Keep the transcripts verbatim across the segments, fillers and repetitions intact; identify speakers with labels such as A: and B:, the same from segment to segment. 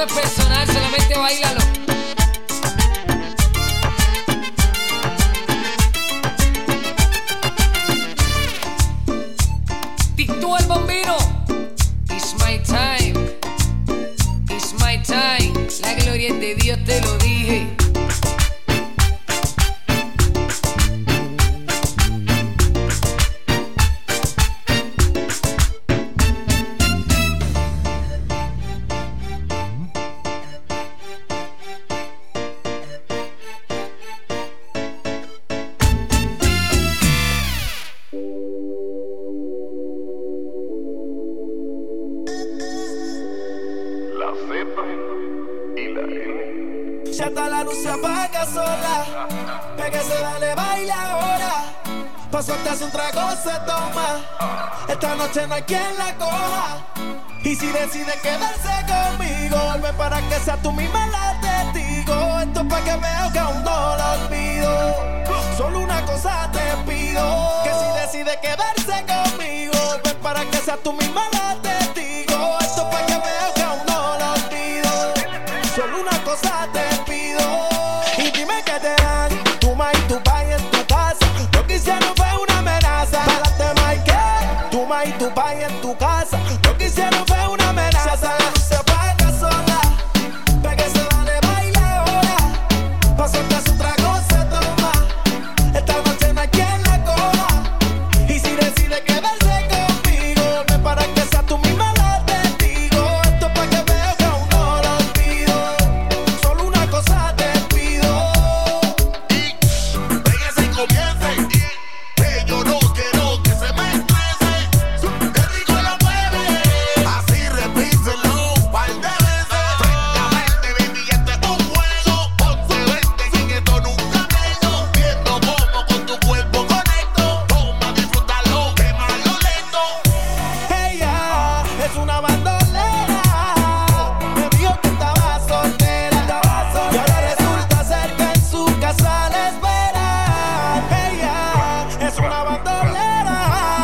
A: es personal, solamente bailalo. Tito el Bambino. It's my time. It's my time. La gloria es de Dios, te lo dije.
B: Ya está la luz, se apaga sola. Pégase, dale, baila ahora. Pa' soltarse un trago se toma. Esta noche no hay quien la coja. Y si decide quedarse conmigo, vuelve para que sea tú misma la testigo. Esto es pa' que veo que aún no lo olvido. Solo una cosa te pido, que si decide quedarse conmigo, vuelve para que sea tú misma la testigo. Esto es pa' que veo que aún no lo olvido. Solo una cosa te pido. Y dime que te dan tu ma y tu pa en tu casa. Lo que hicieron fue una amenaza. Pálate, Mike, tu ma y tu pa en tu casa. Lo que hicieron fue una amenaza. La luz se apaga sola. Pégase, dale, baila ahora. Pa' soltarse un trago se toma. Esta noche no hay quien la coja. Y si decide quedarse conmigo, ven para que sea tú misma la testigo. Esto es pa' que veo que aún no lo olvido. Solo una cosa te pido.
C: Y pégase y comience. Que yo no quiero que se me estrese. Qué rico lo mueve. Así repíselo un par de veces. Francamente, baby, este es un juego. Ponte vente y en esto nunca menos. Viendo cómo con tu cuerpo conecto. Toma, disfrútalo, quémalo lento.
B: Ella es una bandolera. Me dijo que estaba soltera. Y ahora resulta ser que en su casa la esperan. Ella es una bandolera.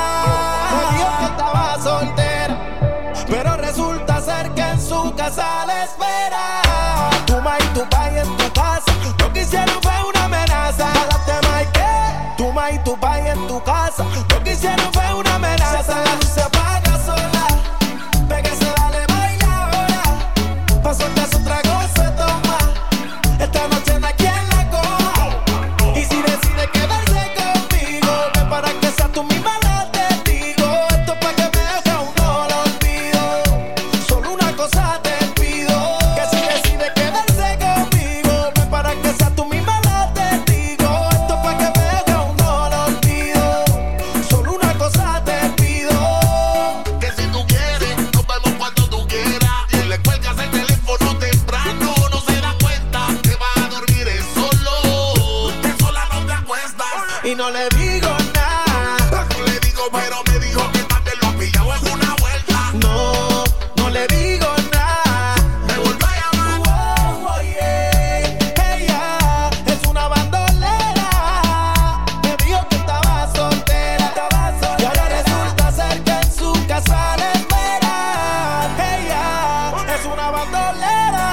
B: Me dijo que estaba soltera. Pero resulta ser que en su casa la esperan. Tu ma y tu pa en tu casa. Lo que hicieron fue una amenaza. Pálate, Mike, tu ma y tu pa en tu casa. Lo que hicieron fue una amenaza. La luz se apaga sola. Pégase, dale, baila ahora. Pa' soltarse un trago se toma. Esta noche no hay quien la coja. Y si decide quedarse conmigo, ven para que sea tú misma la testigo. Esto es pa' que veo que aún no lo olvido. Solo una cosa te pido, que si decide quedarse conmigo, ven para que sea tú misma la testigo. Esto es pa' que veo que aún no lo olvido. Solo una cosa te pido.
C: Que si tú quieres, nos vemos cuando tú quieras. Y le cuelgas el teléfono temprano. No se da cuenta que va a dormir es solo. Que sola no te acuestas.
B: Y no le digo nada.
C: No le digo, pero me dijo que también lo ha pillado en una vuelta.
B: No, no le digo nada.
C: Me volvió a llamar.
B: Oh, oh, yeah. Ella es una bandolera. Me dijo que estaba soltera. Y ahora resulta ser que en su casa la esperan. Ella es una bandolera.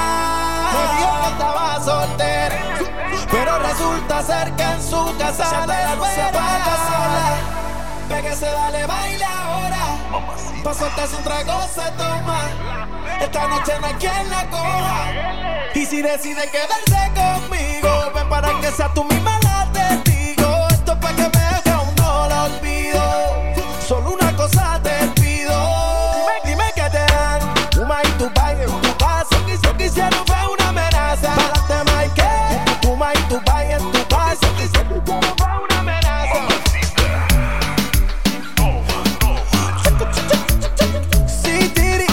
B: Me dijo que estaba soltera. Pero resulta ser que en su casa la esperan. Pégase, dale, baila ahora. Pa' soltarse un trago se toma. Esta noche no hay quien la coja. Y si decide quedarse conmigo, ven para que sea tú misma la testigo. Esto es pa' que veo que aún no lo olvido. Solo una cosa te pido. Dime que te dan tu ma y tu pa en tu casa. Lo que hicieron fue una amenaza. Pálate, Mike, tu ma y tu pa en tu casa. Lo que hicieron fue una amenaza. Sí, Tiri.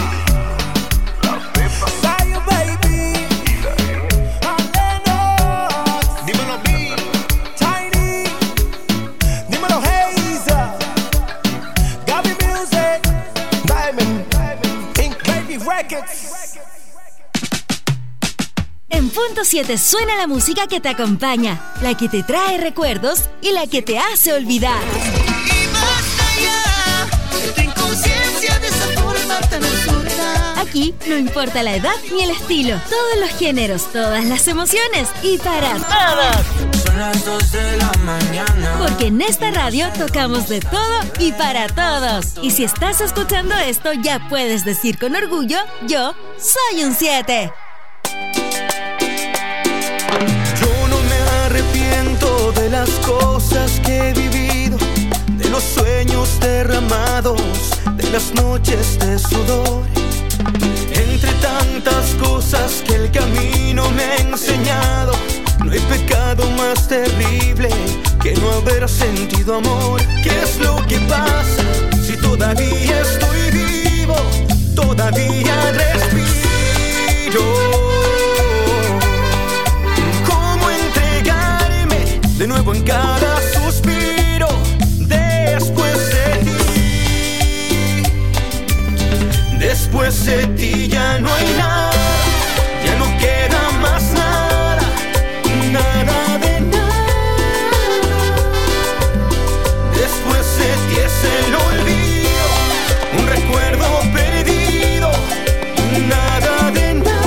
B: Zion, baby. Lennox.
C: Dímelo, B.
B: Tiny. Dímelo, Hazel. Gaby Music. Diamond. Ink Baby Records.
D: En Punto siete suena la música que te acompaña, la que te trae recuerdos y la que te hace olvidar.
E: Y más allá de tu inconsciencia de esa forma tan absurda.
D: Aquí no importa la edad ni el estilo, todos los géneros, todas las emociones y para todos.
E: Son las dos de la mañana.
D: Porque en esta radio tocamos de todo y para todos. Y si estás escuchando esto, ya puedes decir con orgullo, yo soy un siete.
B: Yo no me arrepiento de las cosas que he vivido, de los sueños derramados, de las noches de sudor. Entre tantas cosas que el camino me ha enseñado, no hay pecado más terrible que no haber sentido amor. ¿Qué es lo que pasa si todavía estoy vivo? Todavía respiro. ¿Cómo entregarme de nuevo en cada suspiro después de ti? Después de ti ya no hay nada, ya no queda más nada, nada de nada. Después de ti es el olvido, un recuerdo perdido, nada de nada.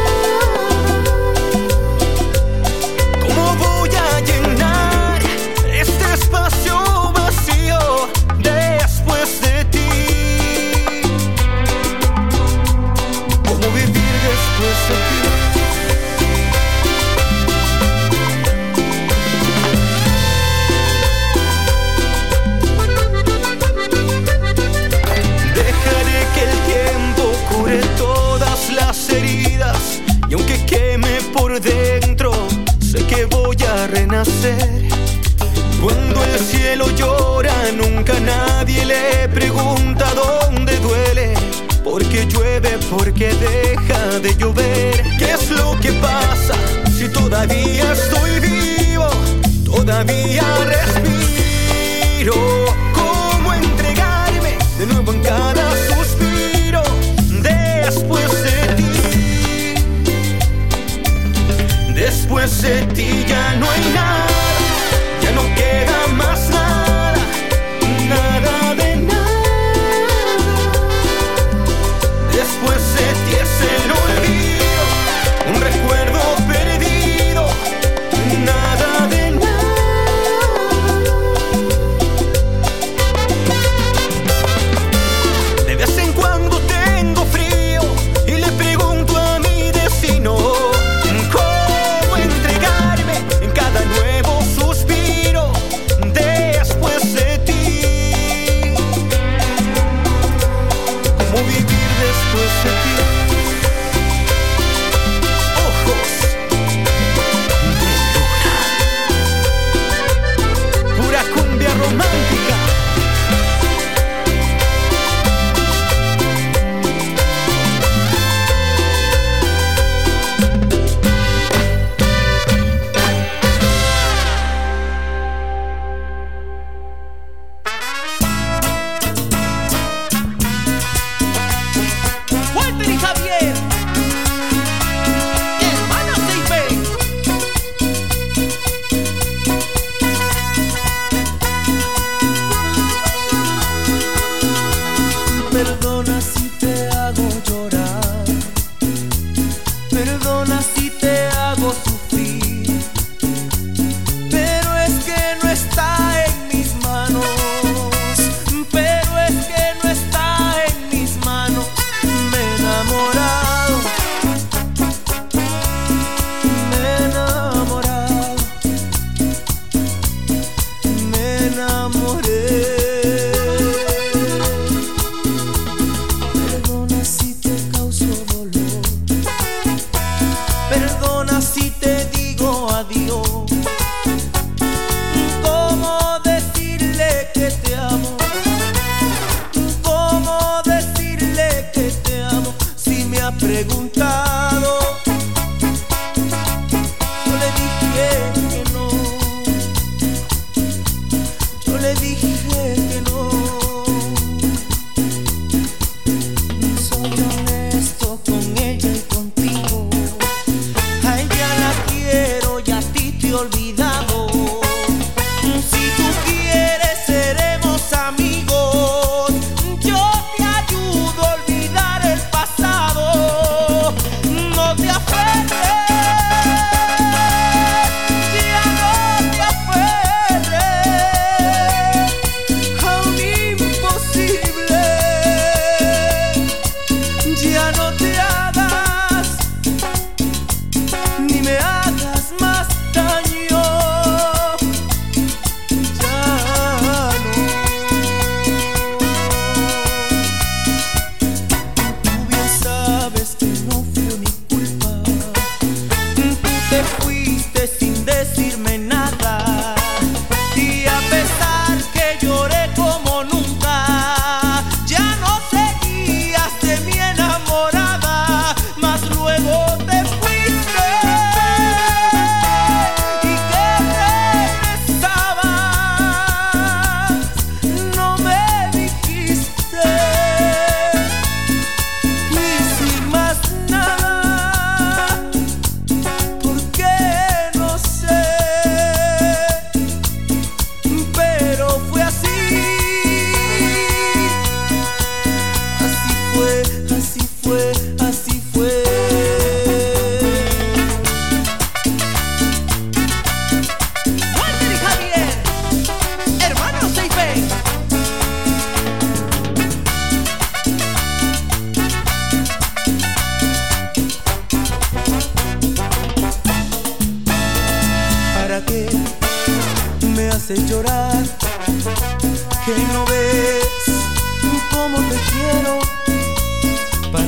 B: ¿Cómo voy a llenar este espacio vacío después de ti? ¿Cómo vivir después de ti? Dejaré que el tiempo cure todas las heridas, y aunque queme por dentro, sé que voy a renacer. Cuando el cielo llora, nunca nadie le pregunta dónde duele, porque llueve, porque deja de llover. ¿Qué es lo que pasa si todavía estoy vivo? Todavía respiro. ¿Cómo entregarme de nuevo en cada suspiro después de ti? Después de ti ya no hay nada, ya no queda más nada, nada de nada. Después de ti es el olvido, un recuerdo perdido, nada de nada. De vez en cuando tengo frío y le pregunto a mi destino cómo entregarme en cada nuevo suspiro después de ti. ¿Cómo vivir después de ti? Ojos de luna, pura cumbia romántica. Walter y Javier, hermanos de I P. Perdona si te hago llorar, perdona si te hago sufrir, pero es que no está en mis manos, pero es que no está en mis manos. Me he enamorado, me he enamorado, me enamoré. Perdona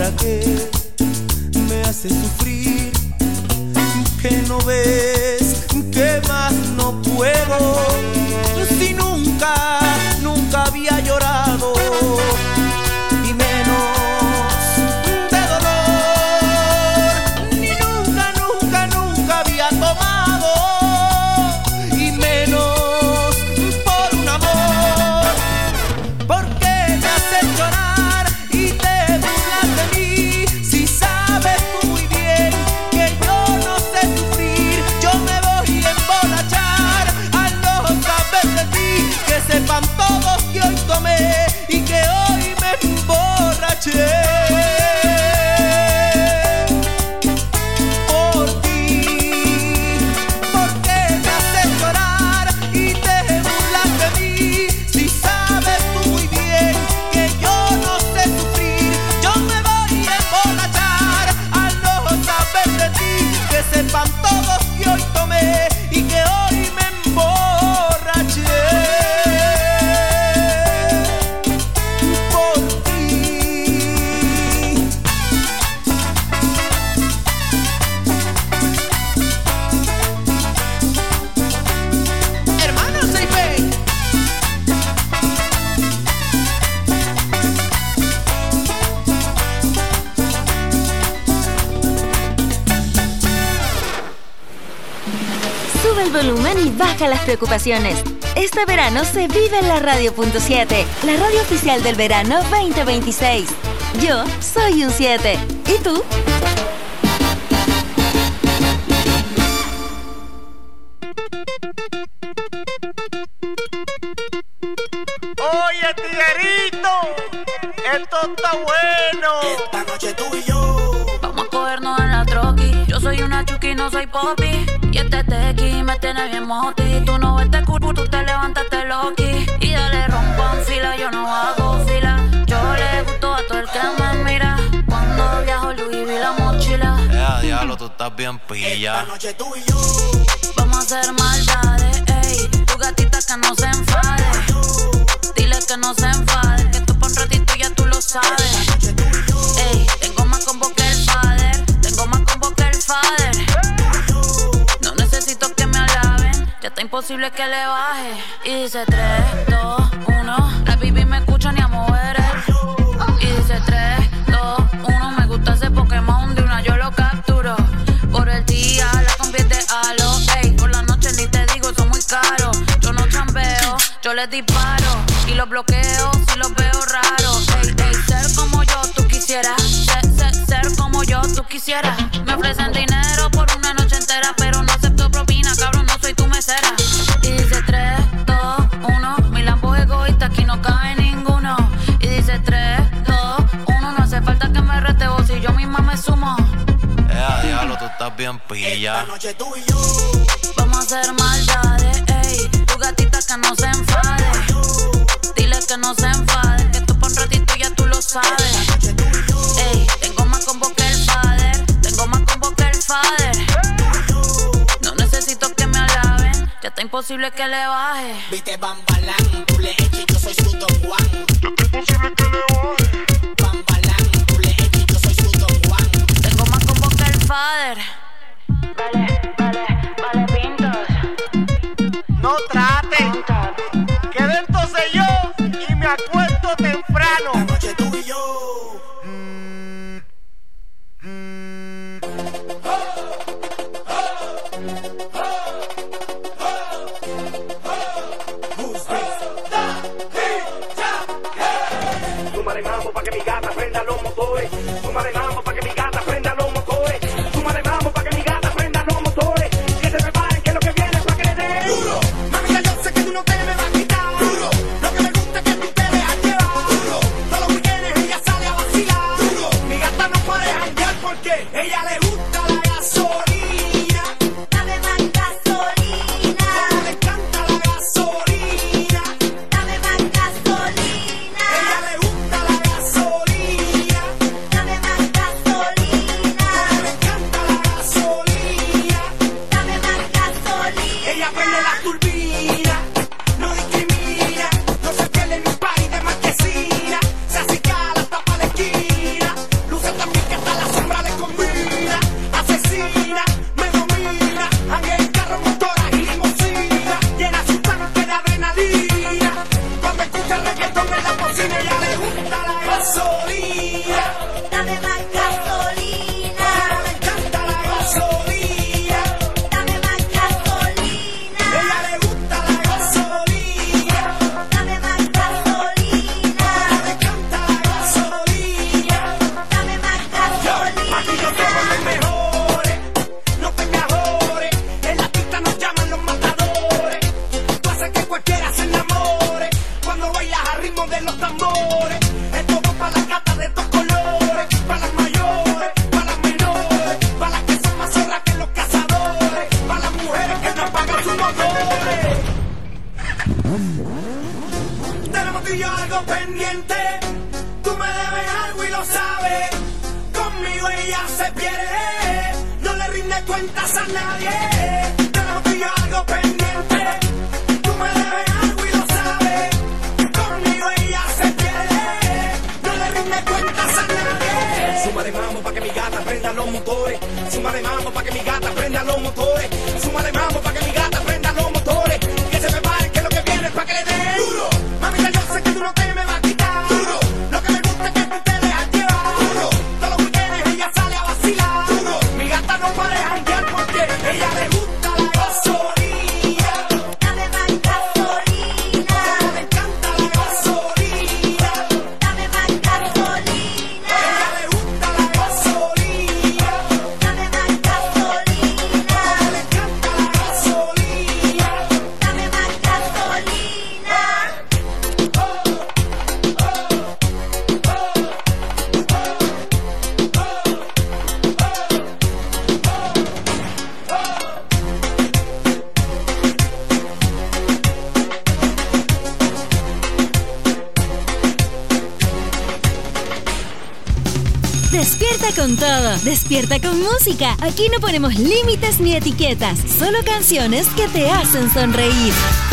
B: ¿para qué me haces sufrir? Que no ves que más no puedo. Si nunca, nunca había llorado, y menos de dolor. Ni nunca, nunca, nunca había tomado, y menos por un amor. ¿Por qué me haces llorar y te burlas de mí? Si sabes tú muy bien que yo no sé sufrir. Yo me voy a emborrachar al no saber de ti. Que sepan todos que hoy tomé y que hoy me emborraché por ti. ¿Por qué me haces llorar y te burlas de mí? Si sabes tú muy bien que yo no sé sufrir. Yo me voy a emborrachar al no saber de ti. Que sepan todos que hoy tomé y que hoy me emborraché por ti. Hermano Seife.
D: Sube el volumen y baja las preocupaciones. Este verano se vive en la radio punto siete, la radio oficial del verano veinte veintiséis. Yo soy un siete. ¿Y tú?
C: Oye, tiguerito, esto está bueno.
B: Esta noche tú y yo.
F: Vamos a cogernos en la troqui. Yo soy una chuki, no soy popi. Y este tequi me tiene bien moti. Tú no ves este culo, tú te levantaste loqui. Y dale rompan fila, yo no hago fila. Yo le gusto a todo el que me mira. Cuando viajo Louis vi la mochila.
E: Eh, diablo, tú estás bien pilla.
B: Esta noche tú y yo.
F: Vamos a hacer maldades, ey. Tu gatita que no se enfade. Dile que no se enfade. Que tú pa' un ratito ya tú lo sabes. Ey, tengo más combo que el father. Tengo más combo que el father. No necesito que me alaben. Ya está imposible que le baje. Y dice tres, dos, uno. La baby me escucha ni a mover el. Y dice tres, dos, uno. Me gusta ese Pokémon de una yo lo capturo. Por el día la convierte a lo. Ey, por la noche ni te digo, son muy caros. Yo no chambeo, yo les disparo. Y los bloqueo si los veo raros. Ey, ey, ser como yo tú quisieras. Ser, ser, ser como yo tú quisieras. Me ofrecen dinero por una noche entera, pero no acepto propina, cabrón, no soy tu mesera. Y dice tres, dos, uno. Mi lambo es egoísta, aquí no cabe ninguno. Y dice tres, dos, uno. No hace falta que me rete vos si yo misma me sumo.
E: Eh, diablo, tú estás bien pilla.
B: Esta noche tú y yo.
F: Vamos a hacer maldades, ey. Tu gatita que no se enfade. Dile que no se enfade. Que tú pa' un ratito ya tú lo sabes. Ey, tengo más combo que el father. Tengo más combo que el father. No necesito que me alaben. Ya está imposible que le baje.
B: Viste Bambalán, tú le eches, yo soy su Don Juan.
C: Ya está imposible que le baje.
B: Bambalán, tú le eches, yo soy su Don Juan.
F: Tengo más combo que el father. Vale, vale, vale, pintos.
C: No trate, que de esto sé yo y me acuesto temprano.
B: Esta noche tú y yo.
C: Súmale mambo pa' que mi gata prenda los motores. Súmale mambo pa' que mi gata prenda los motores. Súmale mambo pa' que mi gata prenda los motores. Que se preparen que lo que viene es pa' que le den duro. Mami, ya yo sé que tú no te me vas a quitar duro. Lo que me gusta es que tú te dejas llevar duro. Todos los weekends ella sale a vacilar duro. Mi gata no puede janguear porque ella le gusta la gasolina.
G: Dame más gasolina.
C: Como le encanta la gasolina.
G: Dame más gasolina.
C: Ella le gusta la gasolina.
G: Dame más gasolina.
C: Como le encanta la gasolina.
G: Dame más gasolina.
C: Ella prende la turbina, no discrimina, no se pierde ni un país de marquesina, se acicala hasta pa' la esquina, luce tan
B: cuentas a nadie. Yo no fui algo pendiente. Tú me debes algo y lo sabes. Conmigo ella se pierde. No le rinde cuentas a nadie. Suma de mambo pa' que mi gata prenda los motores. Suma de mambo pa' que mi gata prenda los motores. Suma de mambo pa' que mi gata prenda los motores. Que se prepare que lo que viene es pa' que le dé duro. Mamita, yo sé que tú no te me vas a quitar duro. Lo que me gusta es que tú te dejas llevar duro. Todos los weekends ella sale a vacilar duro. Mi gata no puede janguear porque ella le gusta la gasolina.
G: Dame más gasolina.
B: Me encanta la gasolina.
G: Dame más gasolina.
B: Ella le gusta la gasolina.
G: Dame más gasolina.
B: Le encanta la gasolina.
G: Dame más gasolina.
D: Despierta con todo, despierta con música. Aquí no ponemos límites ni etiquetas, solo canciones que te hacen sonreír.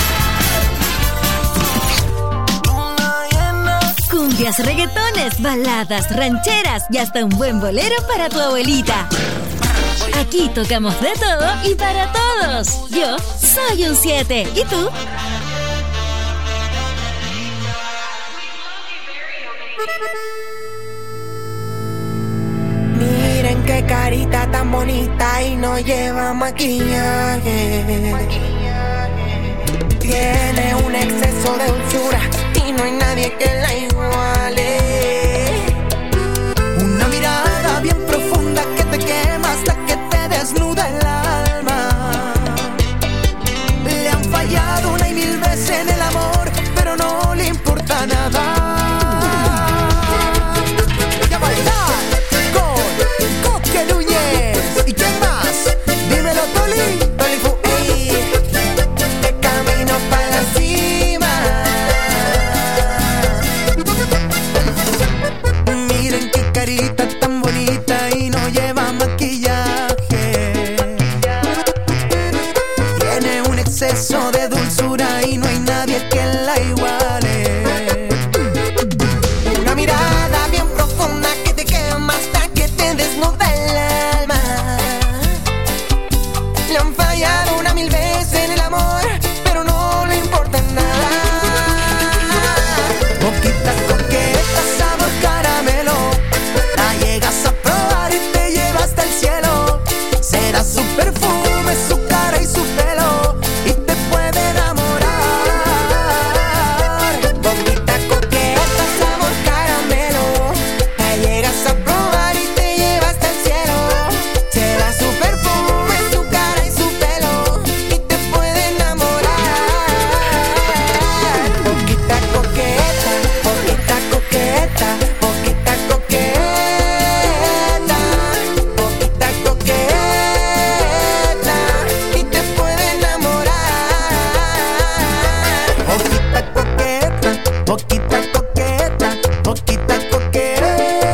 D: Cumbias, reggaetones, baladas, rancheras y hasta un buen bolero para tu abuelita. Aquí tocamos de todo y para todos. Yo soy un siete. ¿Y tú?
B: Miren qué carita tan bonita y no lleva maquillaje. Tiene un exceso de dulzura y no hay nadie que la iguale. Una mirada bien profunda que te quema hasta que te desnuda el alma. Le han fallado una y mil veces en el amor, pero no le importa nada. Ya bailar con Coque Núñez. ¿Y quién más? Dímelo, Toli. Toli Fu, ey. De camino para la cima. Miren qué carita tan bonita y no lleva maquillaje. Tiene un exceso de dulzura y no hay nadie que la iguale. Una mirada bien profunda que te quema hasta que te desnuda el alma. Le han fallado una mil veces en el amor, pero no le importa nada. Boquita coqueta, sabor caramelo. La llegas a probar y te lleva hasta el cielo. Será su perfume, su cara y su pelo, y te puede enamorar. Boquita coqueta, sabor caramelo. La llegas a probar y te lleva hasta el cielo. Será su perfume, su cara y su pelo, y te puede enamorar. Boquita coqueta, boquita coqueta, boquita coqueta, boquita coqueta, y te puede enamorar. Boquita coqueta, boquita coqueta, boquita coqueta,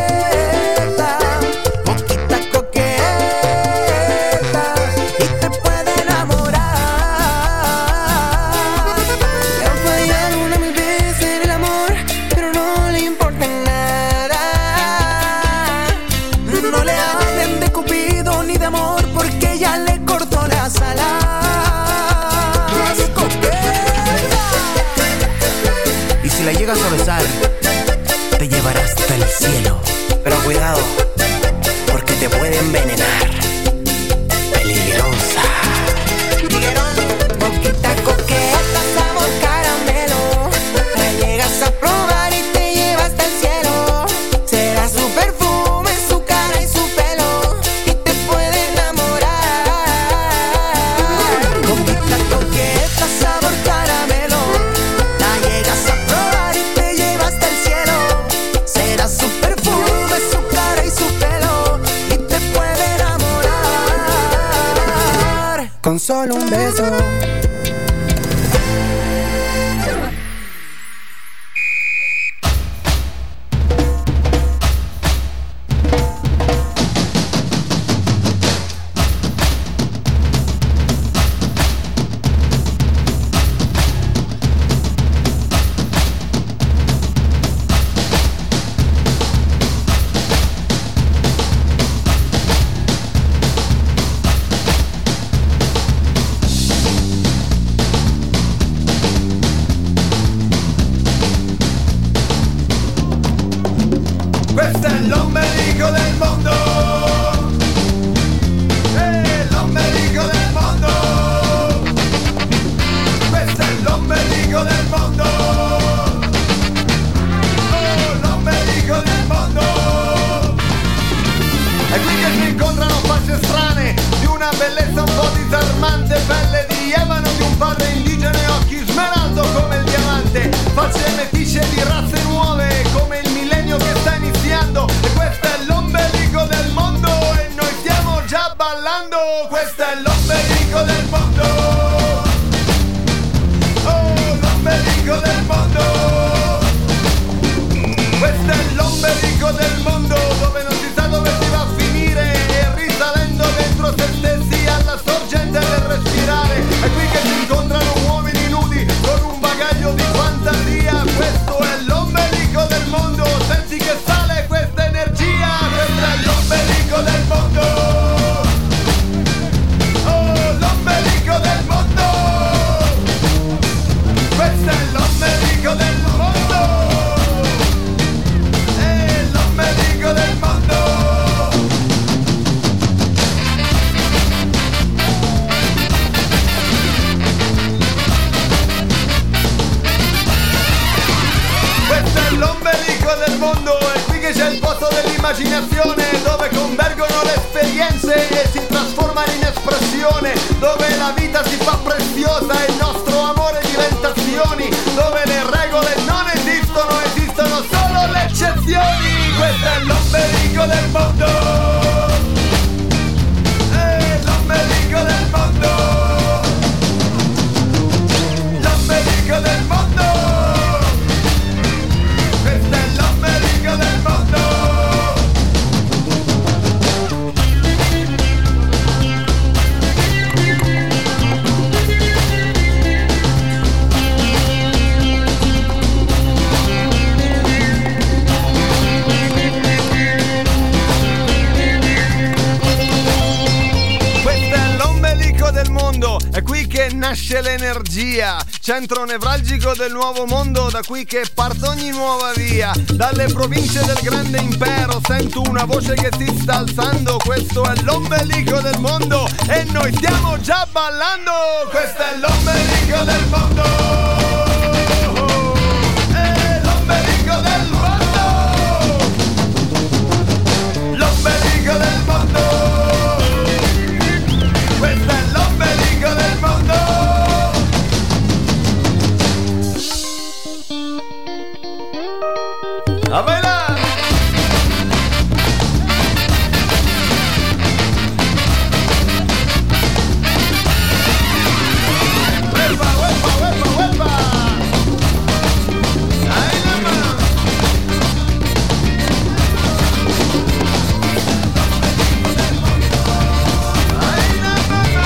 B: boquita coqueta, y te puede enamorar. Le han fallado una mil veces en el amor, pero no le importa nada. No le hablen de Cupido ni de amor, porque ya le cortó las alas. Y si la llegas a besar, te llevará hasta el cielo. Pero cuidado, porque te puede envenenar. Peligrosa. Boquita coqueta, sabor caramelo. La llegas a probar y te lleva hasta el cielo. Será su perfume, su cara y su pelo, y te puede enamorar. Boquita coqueta, sabor caramelo. La llegas a probar y te lleva hasta el cielo. Será su perfume, su cara y su pelo, y te puede enamorar. Con solo un beso.
H: Questo è l'ombelico del mondo. Eh, l'ombelico del mondo. Questo è l'ombelico del mondo. Oh, l'ombelico del mondo. È qui che si incontrano facce strane, di una bellezza un po' disarmante, pelle di ebano di un padre indigeno e occhi smeraldo come il diamante, facce meticce di razze nuove come il millennio che sta iniziando. E questo è l'ombelico del mondo e noi stiamo già ballando. Questo è l'ombelico del mondo. Oh, l'ombelico del mondo. Questo è l'ombelico del mondo, dove non si sa dove si va a finire, e risalendo dentro se stessi alla sorgente del respirare. È qui che si incontrano uomini nudi con un bagaglio di fantasia. Questo è l'ombelico del mondo, senti che sale questa energia. Questo è l'ombelico del mondo. Oh, l'ombelico del mondo. Questo è l'ombelico del mondo. È l'ombelico del mondo. Questo è l'ombelico del mondo, è qui che c'è il posto dell'immaginazione, dove convergono le esperienze e si trasformano in espressione, dove la vita si fa preziosa e il nostro amore diventa azioni, dove le regole non esistono, esistono solo le eccezioni. Questo è l'ombelico del mondo. È l'ombelico del mondo. L'ombelico del mondo. Questo è l'ombelico del mondo. Questo è l'ombelico del mondo, è qui che nasce l'energia, centro nevralgico del nuovo mondo, da qui che parte ogni nuova via. Dalle province del grande impero sento una voce che si sta alzando. Questo è l'ombelico del mondo e noi stiamo già ballando. Questo è l'ombelico del mondo. È l'ombelico del mondo. L'ombelico del mondo. Questo è l'ombelico del mondo. A bailar! ¡Huepa, huepa, huepa, huepa! ¡Ahí la mano! ¡Ahí la mano!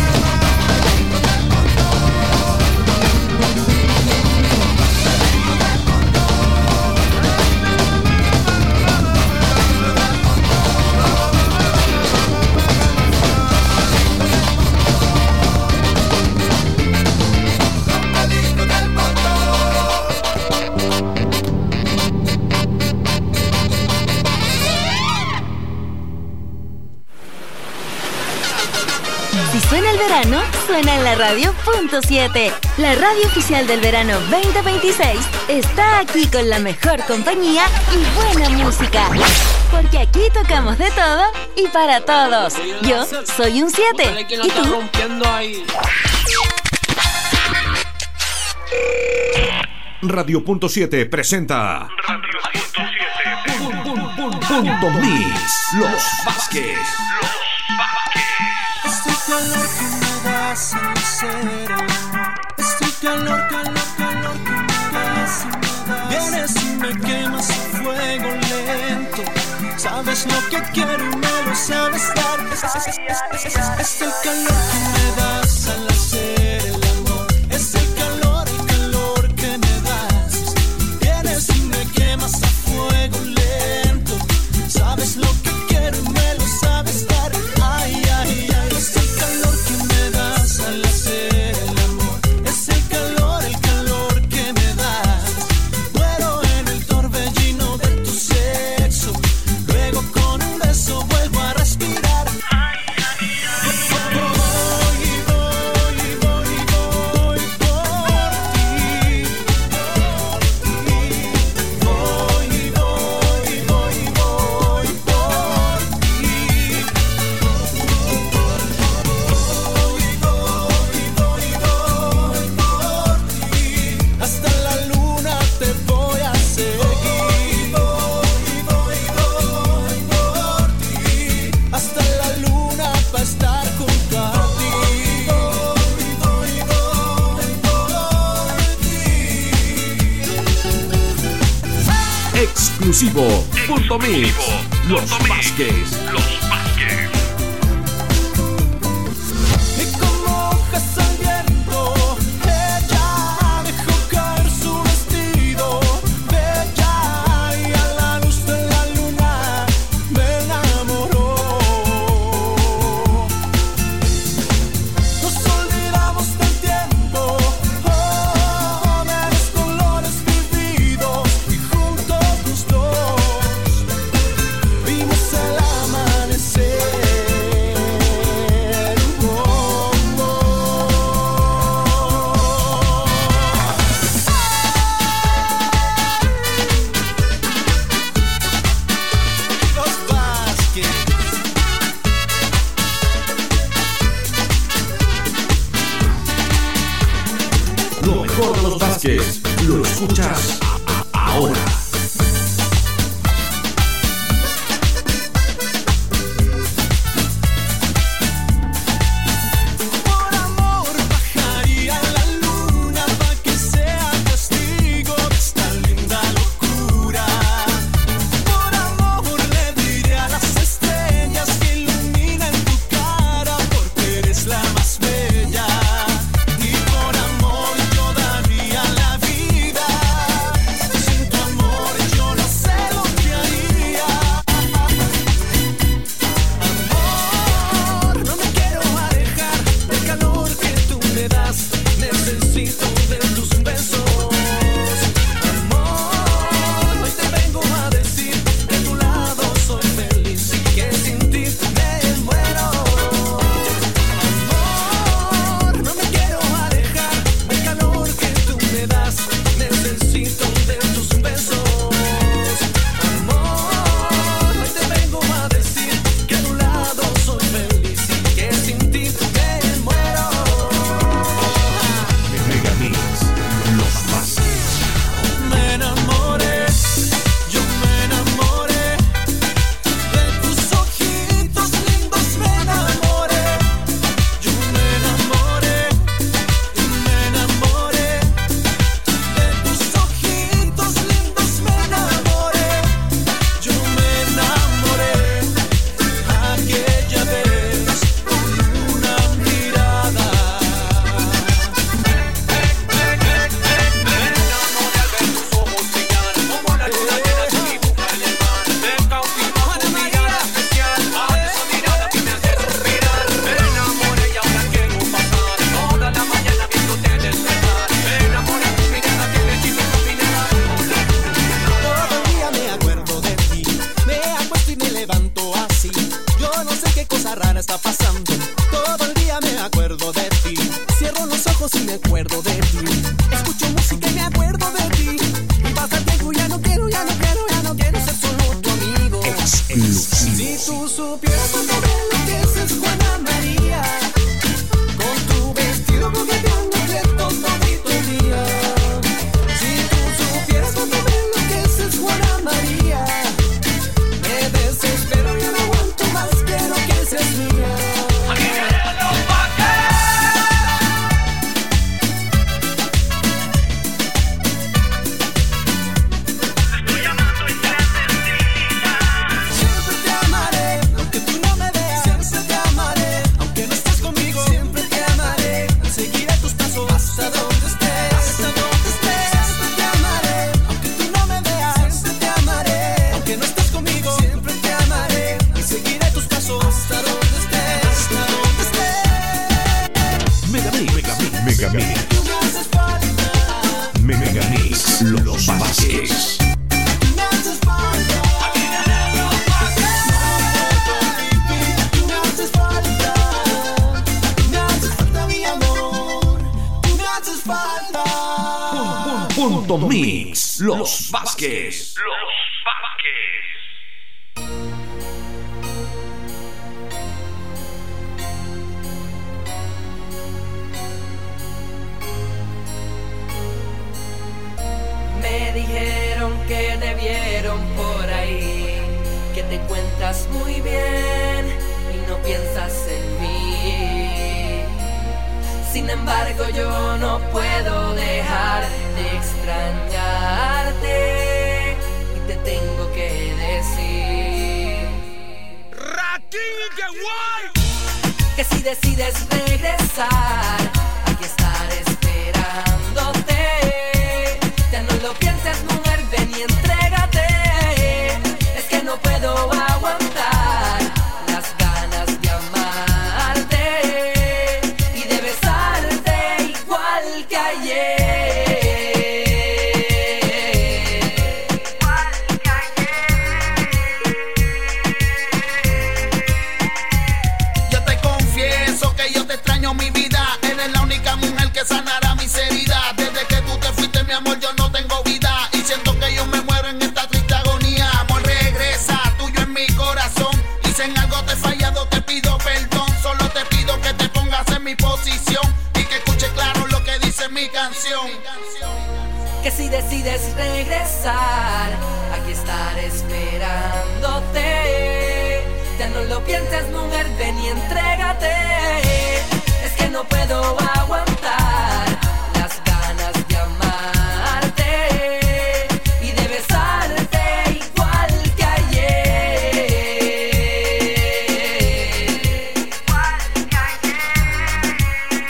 D: Si suena el verano, suena en la radio punto siete. La radio oficial del verano veinte veintiséis está aquí con la mejor compañía y buena música. Porque aquí tocamos de todo y para todos. Yo soy un siete. ¿Y tú?
I: Radio punto siete presenta Punto Mix, Los Vázquez.
B: Este calor que me das al hacer el amor. Este calor, calor, calor que me das y me das. Vienes y me quemas a fuego lento. Sabes lo que quiero y me lo sabes dar. Es el calor que me das al hacer el amor. Es el calor, el calor que me das. Vienes y me quemas a fuego lento. Sabes lo que quiero y me lo sabes dar. Ay, ay, ay. Es el calor que me das al hacer el amor. Es el calor, el calor que me das. Muero en el torbellino de tu sexo.
I: Exclusivo. Punto Mix. Los Vázquez. Los Vázquez.
B: Y como hojas al viento, ella dejó caer su vestido, bella, y a la luz de la luna me enamoró. Nos olvidamos del tiempo, oh, de los colores vividos, y juntos los dos vimos el amanecer. Los Vázquez.
I: Lo mejor de los Vázquez. Lo escuchas a- a- ahora.
B: Por amor bajaría la luna pa' que sea testigo de esta linda locura. Por amor le diré a las estrellas que iluminan tu cara, porque eres la más bella. Y por amor yo daría la vida. Sin tu amor yo no sé lo que haría. Amor, no me quiero alejar del calor que tú me das. Necesito de tus besos. Amor, hoy te vengo a decir que a tu lado soy feliz y que sin ti me muero. Amor, no me quiero alejar del calor que tú me das. Necesito de tus besos. Amor, hoy te vengo a decir que a tu lado soy feliz y que sin ti me muero.
I: Megamix. Los Vázquez.
B: Me enamoré, yo me enamoré de tus ojitos lindos, me enamoré, yo me enamoré, yo me enamoré de tus ojitos lindos, me enamoré, yo me enamoré aquella vez con una mirada. Todo el día me acuerdo de ti, me acuesto y me levanto así. Yo no sé qué cosa rara está pasando. Todo el día me acuerdo de ti, cierro los ojos y me acuerdo de ti. Escucho música y me acuerdo de ti. Y pasa el tiempo, ya no quiero, ya no quiero, ya no quiero ser solo tu amigo. Si tú supieras cuánto me enloqueces, Juana María, con tu vestido coqueteándote todo el día. Si tú supieras cuánto me enloqueces, Juana María, me desespero, ya no aguanto más, quiero que seas mía. Siempre te amaré, aunque tú no me veas. Siempre te amaré, aunque no estés conmigo. Siempre te amaré, seguiré tus pasos hasta donde estés. Hasta donde estés. Siempre te amaré, aunque tú no me veas. Siempre te amaré, aunque no estés conmigo. Siempre te amaré, y seguiré tus pasos hasta donde estés. Hasta donde estés.
I: Megamix. Megamix. Megamix.
B: Tú me haces falta,
I: Megamix. Los Vázquez.
B: tú me haces falta. Tú me haces falta, tú me haces falta, mi amor. Tú me haces falta.
I: Punto Mix. Los Vázquez.
A: Me dijeron que te vieron por ahí, que te cuentas muy bien y no piensas en mí. Sin embargo yo no puedo dejar de extrañarte y te tengo que decir que si decides regresar, aquí estaré esperándote. Ya no lo pienses, mujer, ven y entrégate. Es que no puedo aguantar las ganas de amarte y de besarte igual que ayer.
C: Sanará mis heridas. Desde que tú te fuiste, mi amor, yo no tengo vida. Y siento que yo me muero en esta triste agonía. Amor, regresa, tuyo en mi corazón. Y si en algo te he fallado, te pido perdón. Solo te pido que te pongas en mi posición y que escuche claro lo que dice mi canción.
A: Que si decides regresar, aquí estaré esperándote. Ya no lo pienses, mujer, ven y entrégate. Es que no puedo aguantar las ganas de amarte y de besarte igual que ayer. Igual que ayer.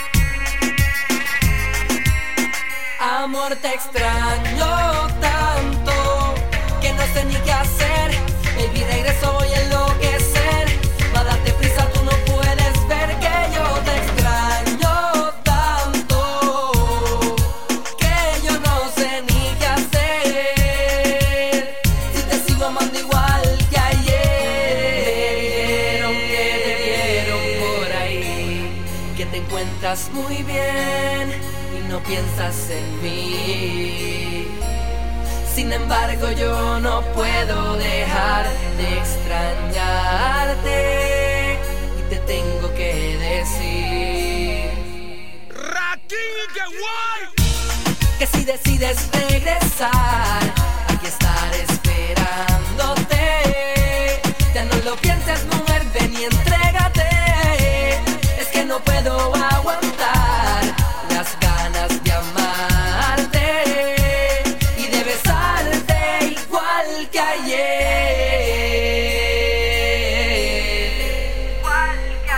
A: Amor, te extraño tanto que no sé ni qué hacer. Baby, regreso, voy a enloquecer. Va a darte prisa, tú no puedes ver que yo te extraño tanto que yo no sé ni qué hacer. Si te sigo amando igual que ayer. Me dijeron que te vieron por ahí, que te encuentras muy bien y no piensas en mí. Sin embargo, yo no puedo dejar de extrañarte y te tengo que decir que si decides regresar, aquí estaré esperándote. Ya no lo pienses, mujer, ven y entrégate. Es que no puedo aguantar las ganas de amarte y de besarte igual que ayer. Igual que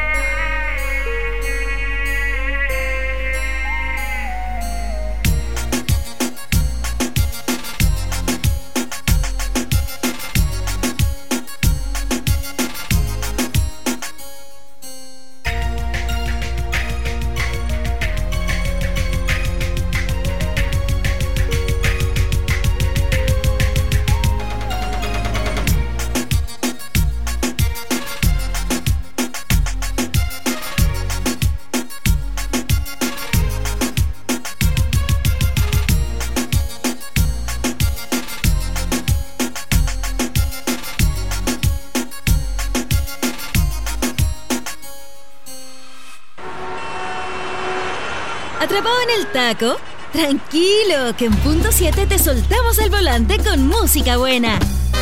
D: ¿Atrapado en el taco? Tranquilo, que en punto siete te soltamos el volante con música buena.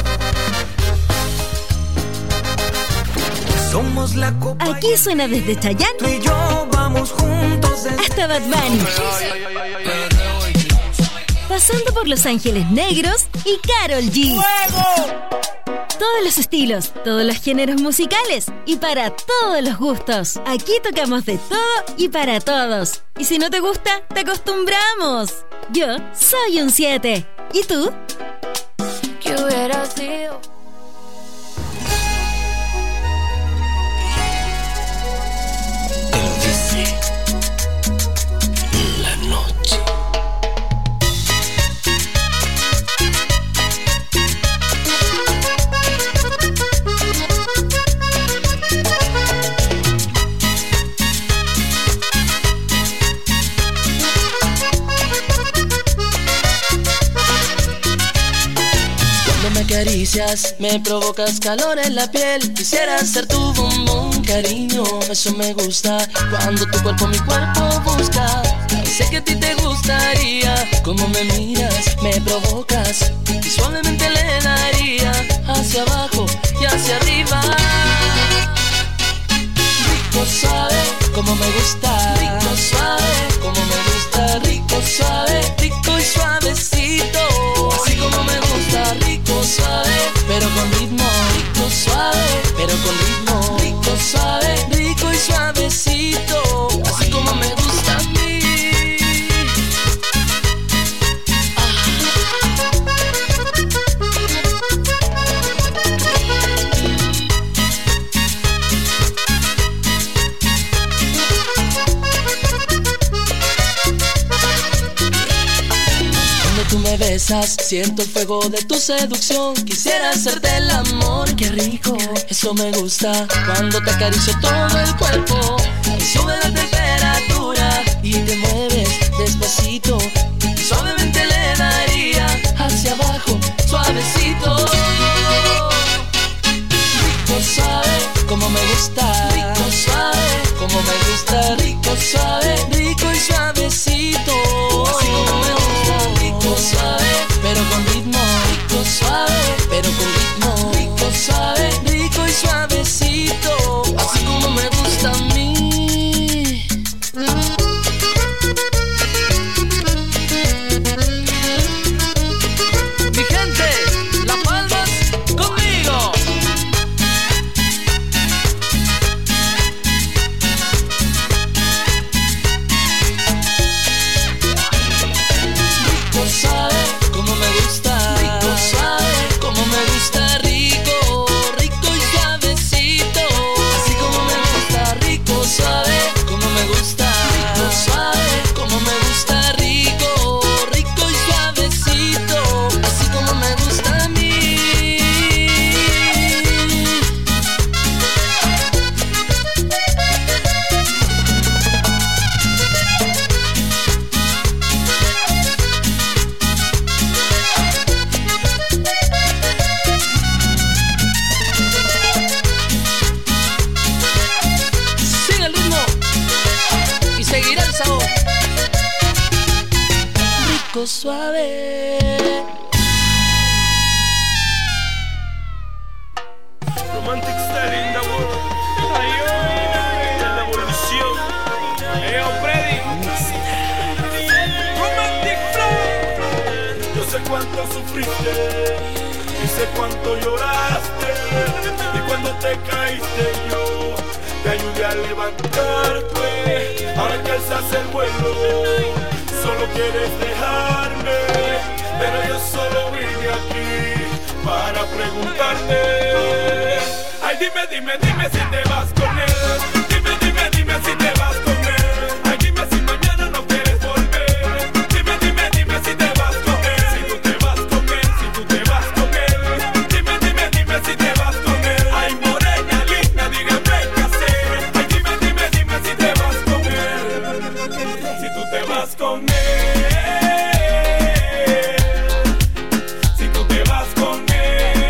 J: Somos la copa.
D: Aquí suena desde Chayanne
J: Tú y yo vamos juntos desde...
D: hasta Bad Bunny, pasando por Los Ángeles Negros y Karol G.
B: ¡Fuego!
D: Todos los estilos, todos los géneros musicales y para todos los gustos. Aquí tocamos de todo y para todos. Y si no te gusta, te acostumbramos. Yo soy un siete. ¿Y tú?
F: ¿Qué hubiera sido?
J: La noche.
K: Me acaricias, me provocas calor en la piel. Quisiera ser tu bombón, cariño, eso me gusta. Cuando tu cuerpo mi cuerpo busca, sé que a ti te gustaría. Como me miras, me provocas y suavemente le daría hacia abajo y hacia arriba. Rico suave, como me gusta. Rico suave, como me gusta. Rico suave, rico y suavecito. así como me gusta, rico, suave, pero con ritmo. Rico, suave, pero con ritmo. Rico, suave, rico y suavecito, así como me gusta a mí. Tú me besas, siento el fuego de tu seducción. Quisiera hacerte el amor, qué rico. Eso me gusta cuando te acaricio todo el cuerpo. Y sube la temperatura y te mueves despacito. Y suavemente le daría hacia abajo, suavecito. Rico, suave, como me gusta. Rico, suave, como me gusta. Rico, suave, rico y suavecito, así como me gusta. Rico, suave, pero con ritmo. Rico, suave, pero con ritmo. Rico, suave, rico y suavecito, así como me gusta a mí. Mi gente, las palmas conmigo. Rico, suave, como me gusta. Rico, suave, como me gusta. Rico, rico y suavecito, así como me gusta. Rico, suave, como me gusta. Rico, suave, como me gusta. Rico, rico y suavecito, así como me gusta a mí. Sigue el ritmo y seguirá el sabor. Rico, suave.
L: Romantic style in the world. Ay, ay, en la evolución. Hey, yo, Freddy. Romantic flow. Yo sé cuánto sufriste y sé cuánto lloraste. Y cuando te caíste yo te ayudé a levantarte. Ahora que alzas el vuelo, solo quieres dejarme. Pero yo solo vine aquí para preguntarte. Ay, dime, dime, dime si te vas con él. Dime, dime, dime si te vas con él. Ay, dime si mañana no quieres volver. Dime, dime, dime si te vas con él. Si tú te vas con él, si tú te vas con él. Dime, dime, dime si te vas con él. Ay, morena linda, dígame qué hacer. Ay, dime, dime, dime si te vas con él. Si tú te vas con él. Si tú te vas con él.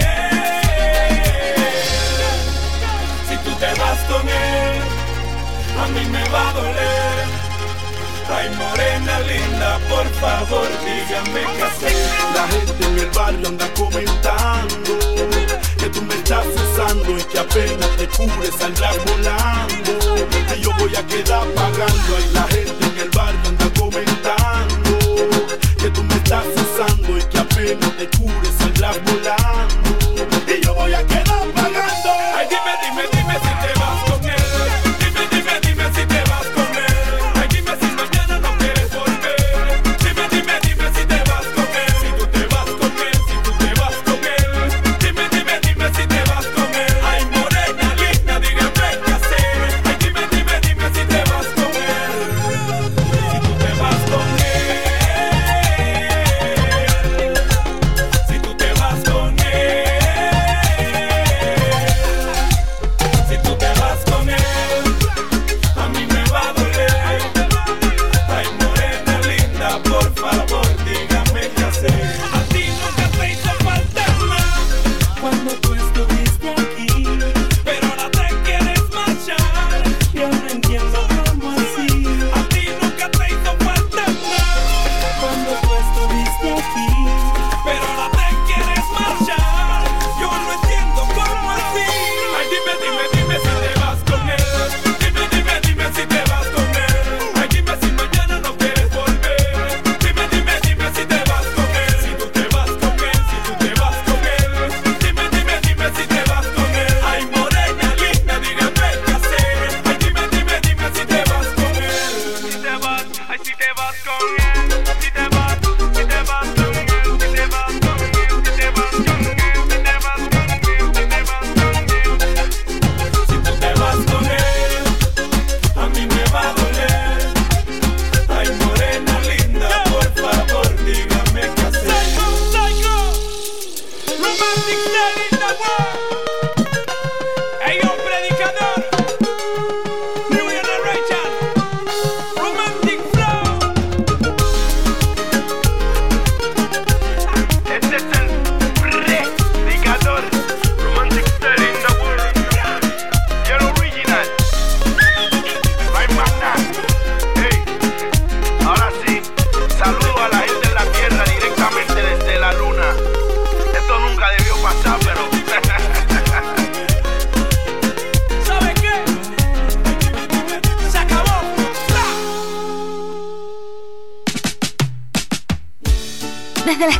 L: Si tú te vas con él, a mí me va a doler. Ay, morena linda, por favor, dígame qué hacer. La gente en el barrio anda comentando que tú me estás usando y que apenas te cubres saldrás volando. Y yo voy a quedar pagando. Ay, la gente en el barrio anda comentando que tú me estás usando y que apenas te cubres saldrás volando. Y yo voy a quedar pagando. Ay, dime, dime, dime si te vas con él. Dime, dime, dime si te vas con él. Ay, dime si mañana no quieres volver. Dime, dime, dime si te vas con él. Si tú te vas con él, si tú te vas con él. Dime, dime, dime si te vas con él. Ay, morena linda, dígame qué hacer. Ay, dime, dime, dime si te vas con él.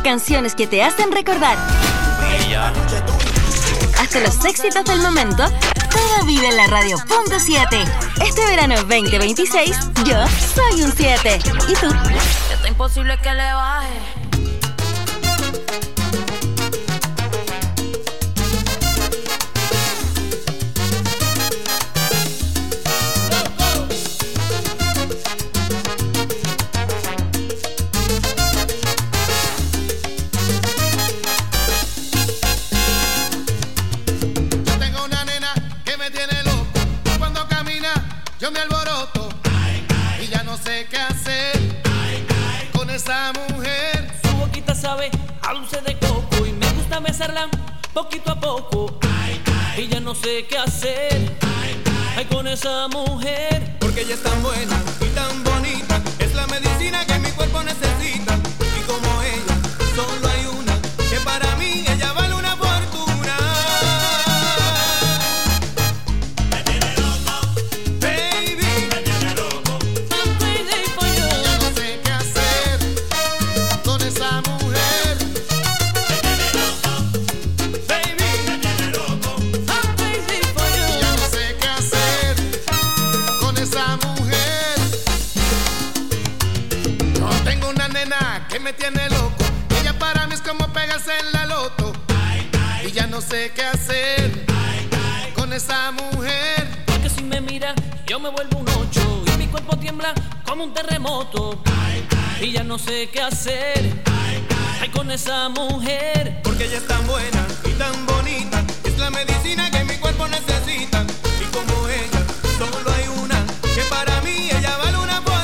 D: canciones que te hacen recordar. Hasta los éxitos del momento, todo vive en la radio punto siete. Este verano veinte veintiséis, yo soy un siete. ¿Y tú?
F: Está imposible que le baje.
B: Yo me alboroto ay, ay, y ya no sé qué hacer ay, ay, con esa mujer.
M: Su boquita sabe a dulce de coco y me gusta besarla poquito a poco ay, ay, y ya no sé qué hacer ay, ay, con esa mujer.
B: Porque ella es tan buena y tan bonita, es la medicina que mi cuerpo necesita. Y como ella, solo hay una que para mí ella vale una fortuna. Que me tiene loco, ella para mí es como pegarse en la loto ay, ay, y ya no sé qué hacer ay, ay, con esa mujer.
M: Porque si me mira, yo me vuelvo un ocho y mi cuerpo tiembla como un terremoto ay, ay, y ya no sé qué hacer ay, ay, con esa mujer.
B: Porque ella es tan buena y tan bonita, es la medicina que mi cuerpo necesita. Y como ella, solo hay una que para mí ella vale una fortuna.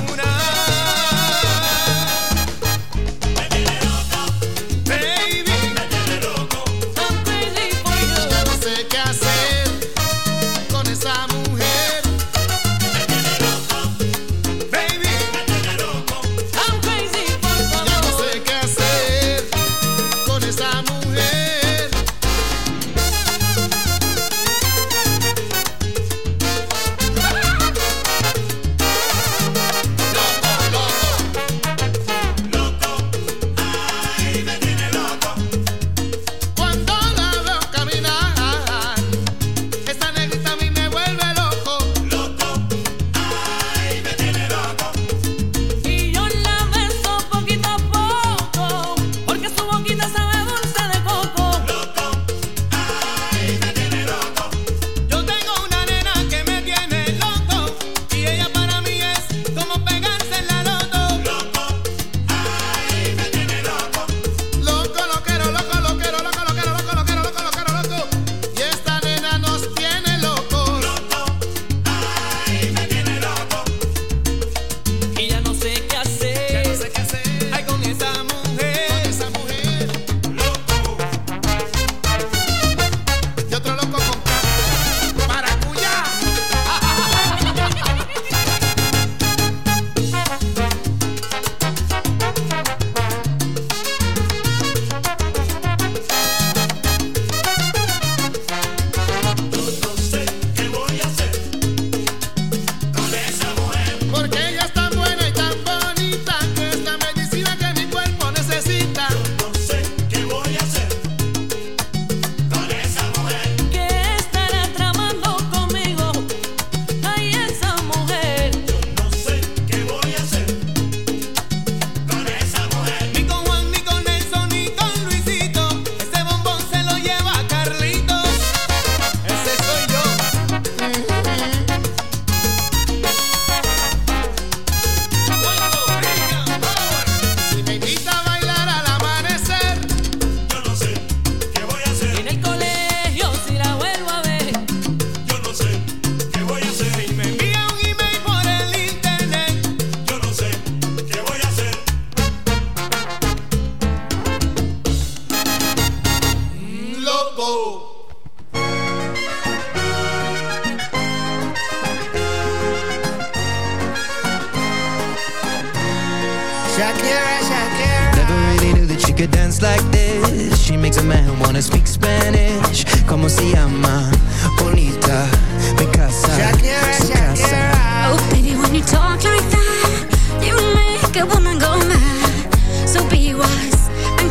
N: Shakira, Shakira. Never really knew that she could dance like this. She makes a man wanna speak Spanish. Como se llama? Bonita, mi casa,
O: Shakira,
N: su casa.
O: Shakira. Oh, baby, when you talk like that, you make a woman go mad. So be wise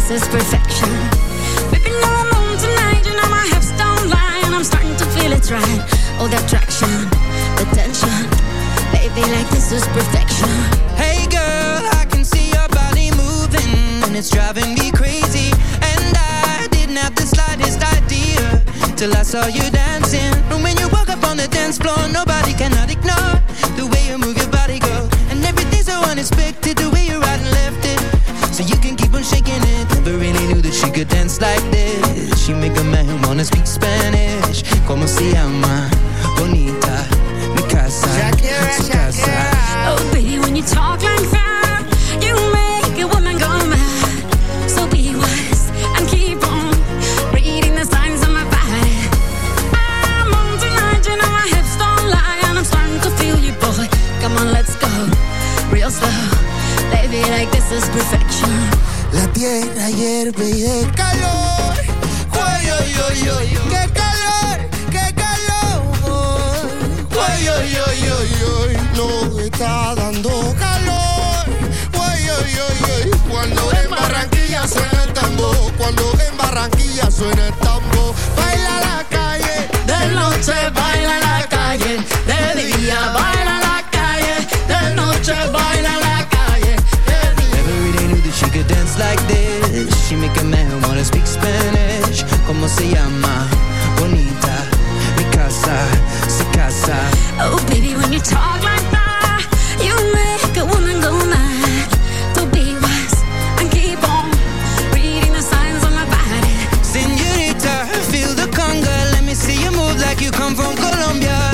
O: this is perfection. Baby, no, I'm on tonight. You know my hips don't lie, and I'm starting to feel it's right. Oh, the attraction, the tension. Baby, like this is perfection.
N: Hey girl, I can see your body moving, and it's driving me crazy. And I didn't have the slightest idea till I saw you dancing. And when you walk up on the dance floor, nobody cannot ignore the way you move your body, girl. And everything's so unexpected, the way you right and left it, so you can keep on shaking it. Never really knew that she could dance like this. She make a man wanna speak Spanish. Como se llama? Bonita, mi casa,
O: Shakira,
N: su casa.
O: Oh, baby, when you talk like that, you make a woman go mad. So be wise and keep on reading the signs of my body. I'm on tonight, you know my hips don't lie, and I'm starting to feel you, boy. Come on, let's go real slow. Baby, like this is perfection.
B: La tierra hierve y el calor. Uy, uy, uy, uy, qué calor, qué calor. Uy, uy, uy, uy, uy, no está dando calor. Uy, uy, uy, uy, cuando en Barranquilla suena el tambor, cuando en Barranquilla suena el tambor. Baila la calle, de noche baila la calle, de día baila la calle, de noche baila la calle.
N: Never really knew that she could dance like this. She make a man wanna speak Spanish. Como se llama? Bonita, mi casa, su casa.
O: Oh, baby, when you talk like that, you make a woman go mad. So be wise and keep on reading the signs on my body.
N: Señorita, feel the conga. Let me see you move like you come from Colombia.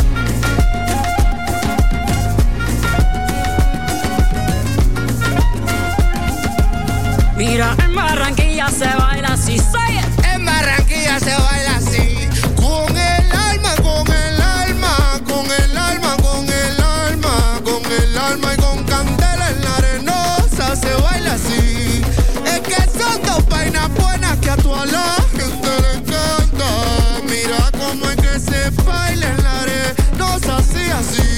O: Mira, en Barranquilla se baila así, say it.
B: En Barranquilla se baila así, con el alma, con el alma, con el alma, con el alma, con el alma y con candela en la arenosa se baila así. Es que son dos vainas buenas que a toda la gente le encanta. Mira cómo es que se baila en la arenosa así, así.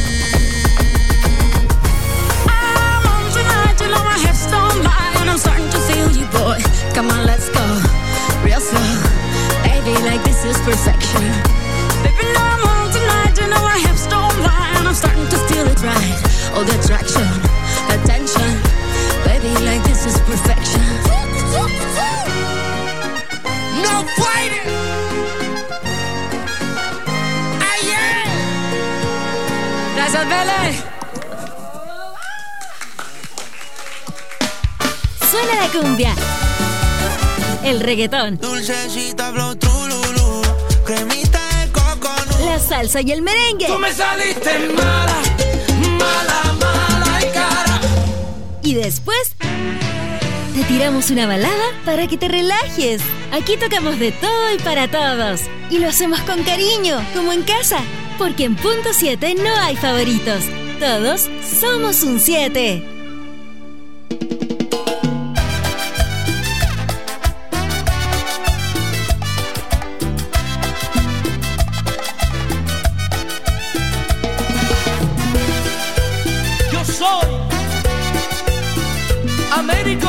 O: I'm on tonight, you know my hips don't lie, and I'm starting to feel you, boy. Come on, let's go real slow. Baby, like this is perfection. Baby, no, I'm on tonight, you know my hips don't lie, and I'm starting to feel it right. Oh, the attraction, the tension. Baby, like this is perfection.
B: No fighting. Ayer.
O: Gracias, Bele.
D: Suena la cumbia, el reggaetón,
J: Dulcecita, flow, trululú, cremita de coco, no.
D: la salsa y el merengue.
J: Tú me saliste mala, mala, mala y cara.
D: Y después te tiramos una balada para que te relajes. Aquí tocamos de todo y para todos. Y lo hacemos con cariño, como en casa. Porque en Punto siete no hay favoritos. Todos somos un siete.
M: Américo.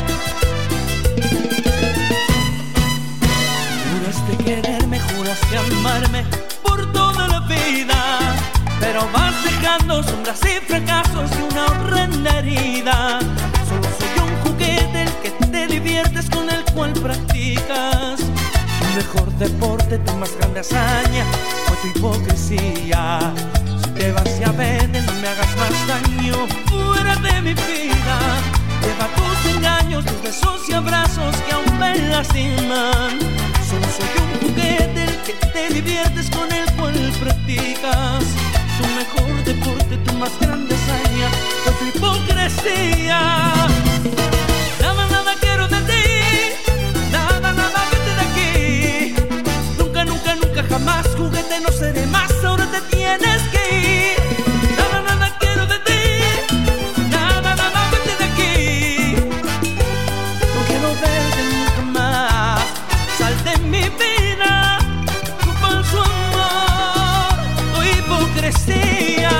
M: Juraste quererme, juraste amarme por toda la vida, pero vas dejando sombras y fracasos y una horrenda herida. Solo soy un juguete el que te diviertes, con el cual practicas tu mejor deporte, tu más grande hazaña fue tu hipocresía. Si te vas y a vender, no me hagas más daño, fuera de mi vida. Lleva tus engaños, tus besos y abrazos que aún me lastiman. Solo soy un juguete el que te diviertes, con el cual practicas tu mejor deporte, tu más grande hazaña fue tu hipocresía. Nada, nada quiero de ti, nada, nada vete de aquí. Nunca, nunca, nunca, jamás juguete no seré más, ahora te tienes que ir. Nada, nada quiero de ti. Mi vida, tu falso amor, tu hipocresía.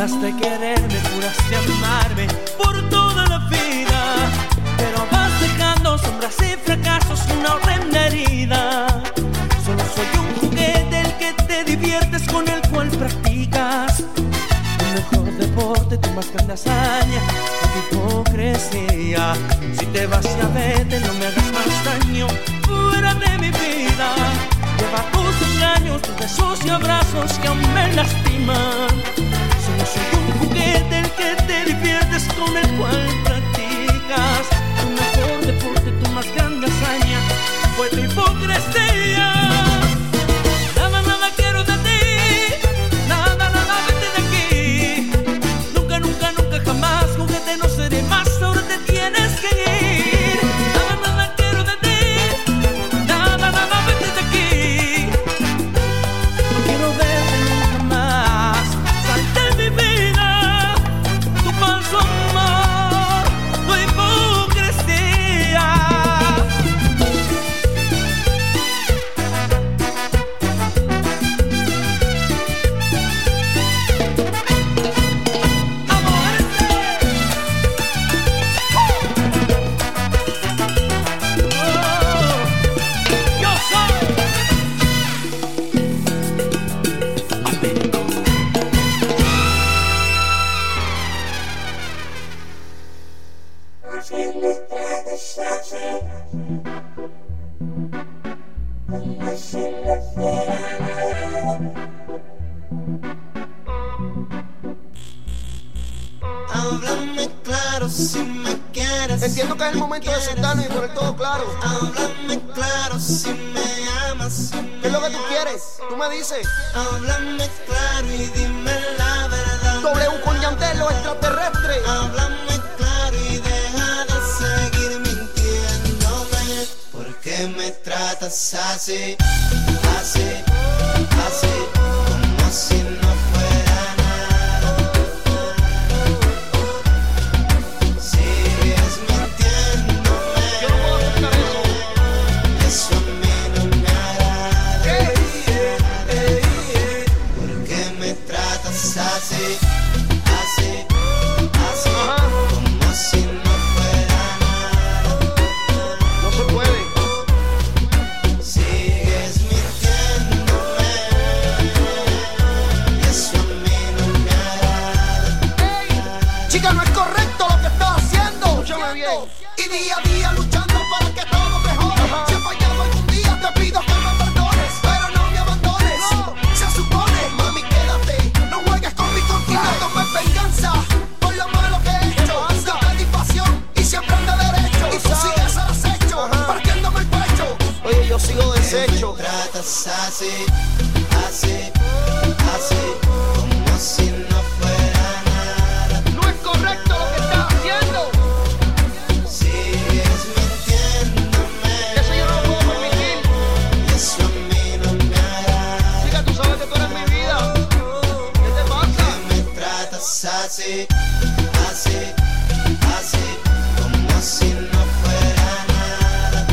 M: Juraste quererme, juraste amarme por toda la vida, pero vas dejando sombras y fracasos y una horrenda herida. Solo soy un juguete el que te diviertes, con el cual practicas el mejor deporte, tu más grande hazaña, tu hipocresía. Si te vas ya vete, no me hagas más daño, fuera de mi vida. Lleva tus engaños, tus besos y abrazos que aún me lastiman. Solo soy un juguete el que te diviertes, con el cual practicas tu mejor deporte, tu más grande hazaña fue tu hipocresía. Nada, nada quiero de ti, nada, nada vete de aquí. Nunca, nunca, nunca jamás, juguete no seré más, ahora te tienes que ir. Nada, nada quiero de ti, nada, nada vete de aquí. No quiero verte nunca más, sal de mi vida, tu falso amor, tu hipocresía.
B: Háblame claro si me quieres.
P: Entiendo que es el momento de sentarnos y poner todo claro.
B: Háblame claro si me amas.
P: ¿Qué es lo que tú quieres? Tú me dices.
B: Háblame claro y dime la verdad.
P: W con Yandel, los extraterrestres.
B: Háblame claro y deja de seguir mintiéndome. ¿Por qué me tratas así? Así, así, como si no fuera nada. Sigues mintiéndome.
P: Yo no puedo aceptar eso.
B: Eso a mí no me agrada.
P: Hey, hey, hey, hey.
B: ¿Por qué me tratas así? Así, así,
P: Ajá.
B: como si no fuera nada.
P: No se puede.
B: Sigues mintiéndome. Y eso a mí no me agrada.
P: Chica, no es correcto lo que estás haciendo.
B: Escúchame bien.
P: Y día a día luchando para que todo mejore. Si he fallado algún día, te pido que me perdones, pero no me abandones. Se supone, mami, quédate. No juegues con mi contigo, tomes venganza por lo malo que he hecho. Yo te di pasión y siempre ande derecho. Y tú sigues al acecho, partiéndome el pecho. Oye, yo sigo deshecho.
B: Me tratas así, así, así, como si no fuera nada.
P: No es correcto lo que estás haciendo.
B: Sigues mintiéndome.
P: Eso yo no lo puedo permitir.
B: Y eso a mí no me agrada.
P: Chica, tú sabes que tú eres mi vida. ¿Qué te pasa?
B: Que me tratas así, así, así, como si no fuera nada.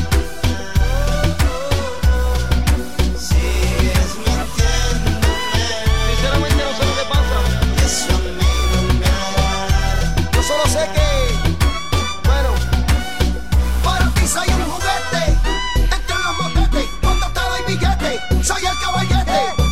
B: Sigues mintiéndome.
P: Sinceramente no sé lo que pasa.
B: Y eso a mí no me agrada.
P: Yo solo sé que, bueno, para ti soy un juguete entre los motetes. Cuando te doy billete, soy el caballete.